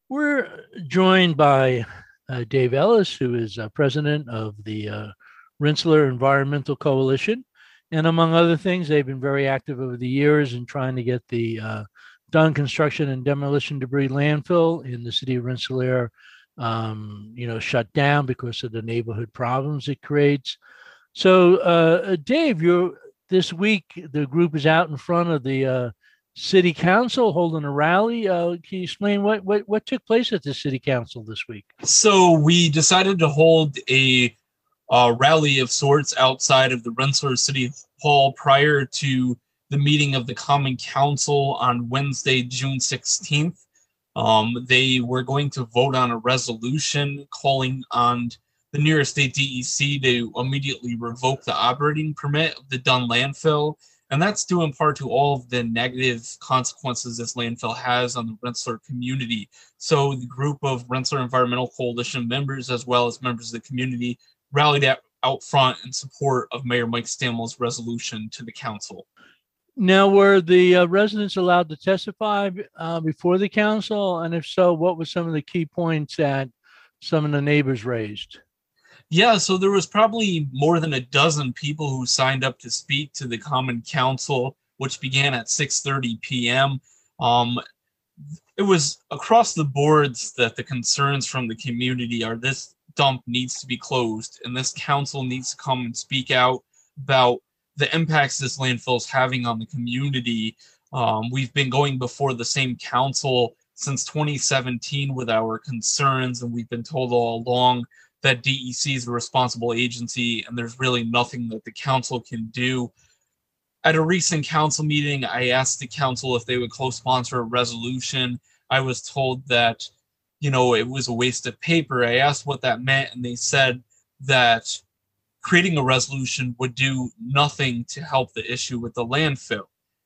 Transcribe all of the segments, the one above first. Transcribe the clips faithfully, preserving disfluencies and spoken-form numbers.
We're joined by uh, Dave Ellis, who is uh, president of the uh, Rensselaer Environmental Coalition. And among other things, they've been very active over the years in trying to get the uh, Dunn Construction and Demolition Debris landfill in the city of Rensselaer, um, you know, shut down because of the neighborhood problems it creates. So, uh, Dave, you're this week. The group is out in front of the uh, city council holding a rally. Uh, can you explain what, what what took place at the city council this week? So we decided to hold a uh, rally of sorts outside of the Rensselaer City Hall prior to the meeting of the Common Council on Wednesday, June sixteenth. Um, they were going to vote on a resolution calling on the New York State D E C to immediately revoke the operating permit of the Dunn landfill. And that's due in part to all of the negative consequences this landfill has on the Rensselaer community. So the group of Rensselaer Environmental Coalition members, as well as members of the community, rallied out, out front in support of Mayor Mike Stamel's resolution to the council. Now, were the uh, residents allowed to testify uh, before the council? And if so, what were some of the key points that some of the neighbors raised? Yeah, so there was probably more than a dozen people who signed up to speak to the Common Council, which began at six thirty p.m. Um, it was across the boards that the concerns from the community are this dump needs to be closed, and this council needs to come and speak out about the impacts this landfill is having on the community. Um, we've been going before the same council since twenty seventeen with our concerns, and we've been told all along that D E C is a responsible agency and there's really nothing that the council can do. At a recent council meeting, I asked the council if they would co-sponsor a resolution. I was told that, you know, it was a waste of paper. I asked what that meant, and they said that creating a resolution would do nothing to help the issue with the landfill.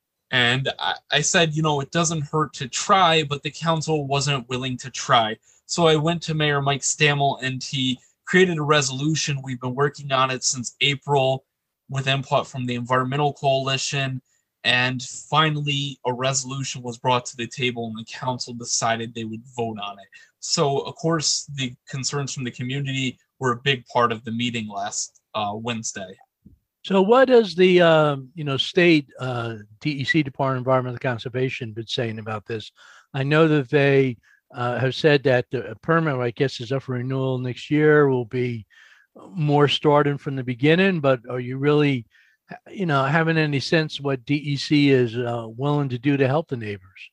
And I, I said, you know, it doesn't hurt to try, but the council wasn't willing to try. So I went to Mayor Mike Stamel, and he created a resolution. We've been working on it since April with input from the Environmental Coalition. And finally, a resolution was brought to the table, and the council decided they would vote on it. So, of course, the concerns from the community were a big part of the meeting last uh, Wednesday. So what has the uh, you know state uh, D E C Department of Environmental Conservation been saying about this? I know that they uh, have said that the permit, I guess, is up for renewal next year, will be more starting from the beginning. But are you really, you know, having any sense what D E C is uh, willing to do to help the neighbors?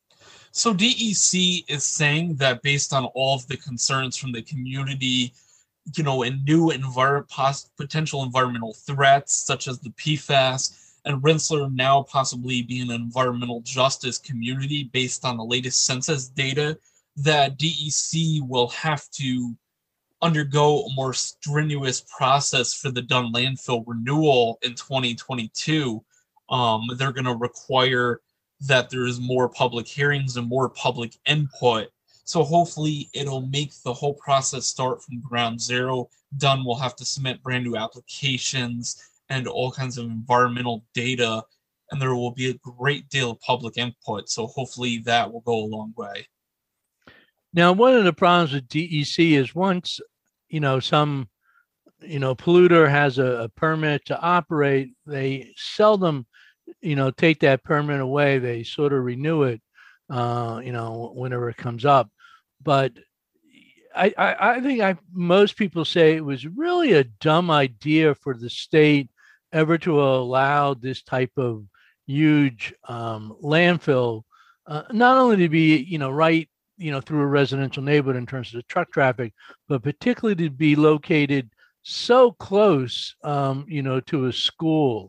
So D E C is saying that based on all of the concerns from the community, you know, and new envir- pos- potential environmental threats such as the P FAS, and Rensselaer now possibly being an environmental justice community based on the latest census data, that D E C will have to undergo a more strenuous process for the Dunn landfill renewal in twenty twenty-two. Um, they're going to require that there's more public hearings and more public input. So hopefully it'll make the whole process start from ground zero. Dunn will have to submit brand new applications and all kinds of environmental data, and there will be a great deal of public input. So hopefully that will go a long way. Now, one of the problems with D E C is once, you know, some, you know, polluter has a, a permit to operate, they seldom, you know, take that permit away. They sort of renew it, uh, you know, whenever it comes up. But I, I, I think I most people say it was really a dumb idea for the state ever to allow this type of huge um, landfill, uh, not only to be, you know, right, you know, through a residential neighborhood in terms of the truck traffic, but particularly to be located so close, um, you know, to a school.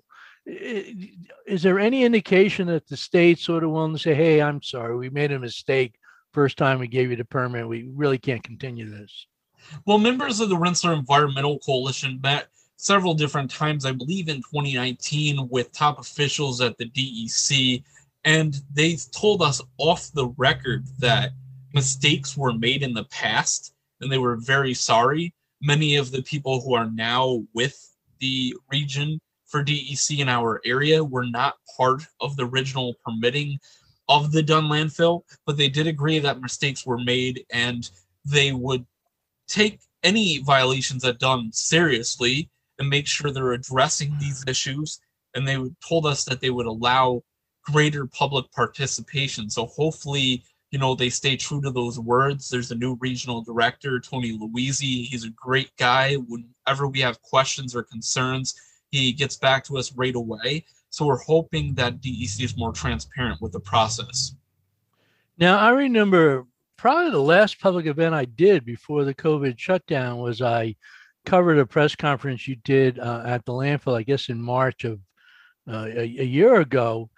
Is there any indication that the state's sort of willing to say, hey, I'm sorry, we made a mistake first time we gave you the permit, we really can't continue this? Well, members of the Rensselaer Environmental Coalition met several different times, I believe in twenty nineteen, with top officials at the D E C, and they told us off the record that mistakes were made in the past, and they were very sorry. Many of the people who are now with the region for D E C in our area were not part of the original permitting. of the Dunn landfill, but they did agree that mistakes were made and they would take any violations at Dunn seriously and make sure they're addressing these issues. And they told us that they would allow greater public participation. So hopefully, you know, they stay true to those words. There's a new regional director, Tony Luisi. He's a great guy. Whenever we have questions or concerns, he gets back to us right away. So we're hoping that D E C is more transparent with the process. Now, I remember probably the last public event I did before the COVID shutdown was I covered a press conference you did uh, at the landfill, I guess in March of uh, a, a year ago.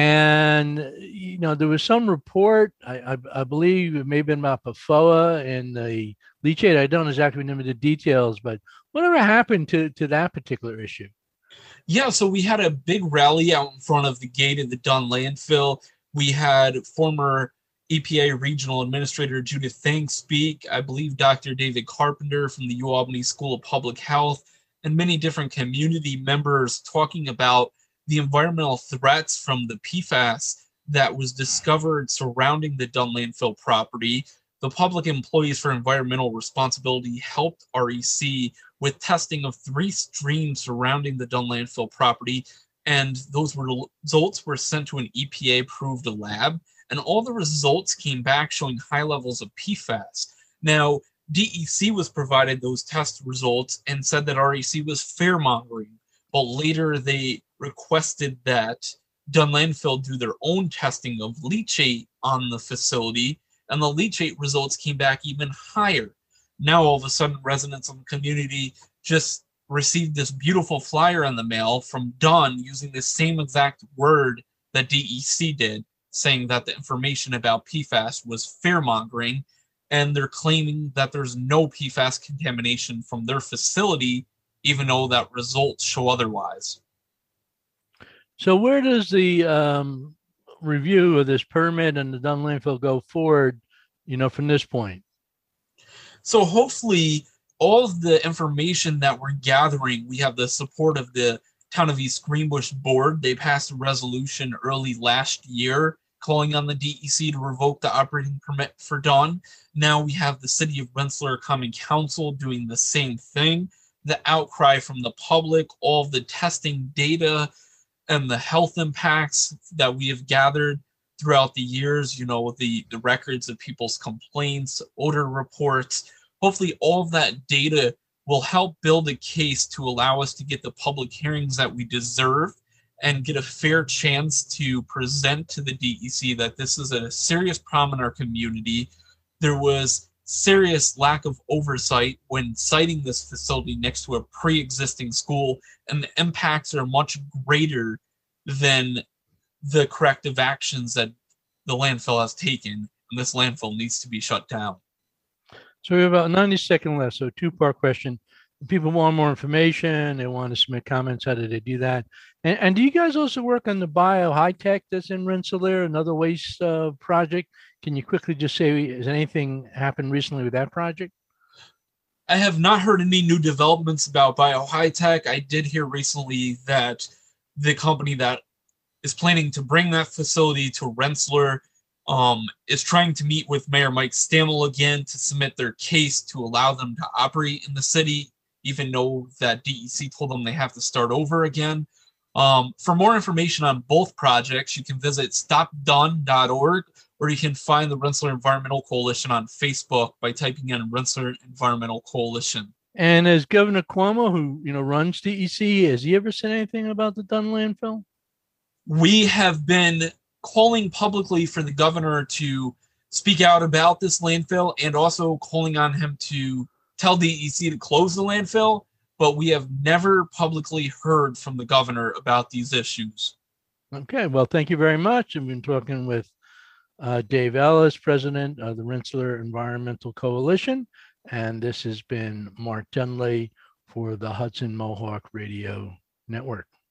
And, you know, there was some report, I, I, I believe it may have been about P F O A and the leachate. I don't exactly remember the details, but whatever happened to, to that particular issue? Yeah, so we had a big rally out in front of the gate of the Dunn landfill. We had former E P A Regional Administrator Judith Thanks speak, I believe Doctor David Carpenter from the UAlbany School of Public Health, and many different community members talking about the environmental threats from the P FAS that was discovered surrounding the Dunn landfill property. The Public Employees for Environmental Responsibility helped R E C with testing of three streams surrounding the Dunn landfill property, and those were, results were sent to an E P A-approved lab, and all the results came back showing high levels of P FAS. Now, D E C was provided those test results and said that R E C was fair-mongering, but later they requested that Dunn landfill do their own testing of leachate on the facility, and the leachate results came back even higher. Now, all of a sudden, residents in the community just received this beautiful flyer in the mail from Dunn using the same exact word that D E C did, saying that the information about P FAS was fair-mongering, and they're claiming that there's no P FAS contamination from their facility, even though that results show otherwise. So where does the um, review of this permit and the Dunn landfill go forward, you know, from this point? So hopefully all of the information that we're gathering, we have the support of the Town of East Greenbush board. They passed a resolution early last year calling on the D E C to revoke the operating permit for Dunn. Now we have the City of Rensselaer Common Council doing the same thing. The outcry from the public, all of the testing data and the health impacts that we have gathered throughout the years, you know, the, the records of people's complaints, odor reports. Hopefully all of that data will help build a case to allow us to get the public hearings that we deserve and get a fair chance to present to the D E C that this is a serious problem in our community. There was serious lack of oversight when siting this facility next to a pre-existing school, and the impacts are much greater than the corrective actions that the landfill has taken, and this landfill needs to be shut down. So we have about ninety seconds left. So two-part question. If people want more information, they want to submit comments, how do they do that? And, and do you guys also work on the Bio High Tech that's in Rensselaer, another waste uh, project? Can you quickly just say, has anything happened recently with that project? I have not heard any new developments about Bio High Tech. I did hear recently that the company that is planning to bring that facility to Rensselaer um, is trying to meet with Mayor Mike Stammel again to submit their case to allow them to operate in the city, even though that D E C told them they have to start over again. Um, for more information on both projects, you can visit stop dunn dot org, or you can find the Rensselaer Environmental Coalition on Facebook by typing in Rensselaer Environmental Coalition. And as Governor Cuomo, who you know runs D E C, has he ever said anything about the Dunn landfill? We have been calling publicly for the governor to speak out about this landfill and also calling on him to tell D E C to close the landfill, but we have never publicly heard from the governor about these issues. Okay, well, thank you very much. I've been talking with uh, Dave Ellis, president of the Rensselaer Environmental Coalition, and this has been Mark Dunley for the Hudson Mohawk Radio Network.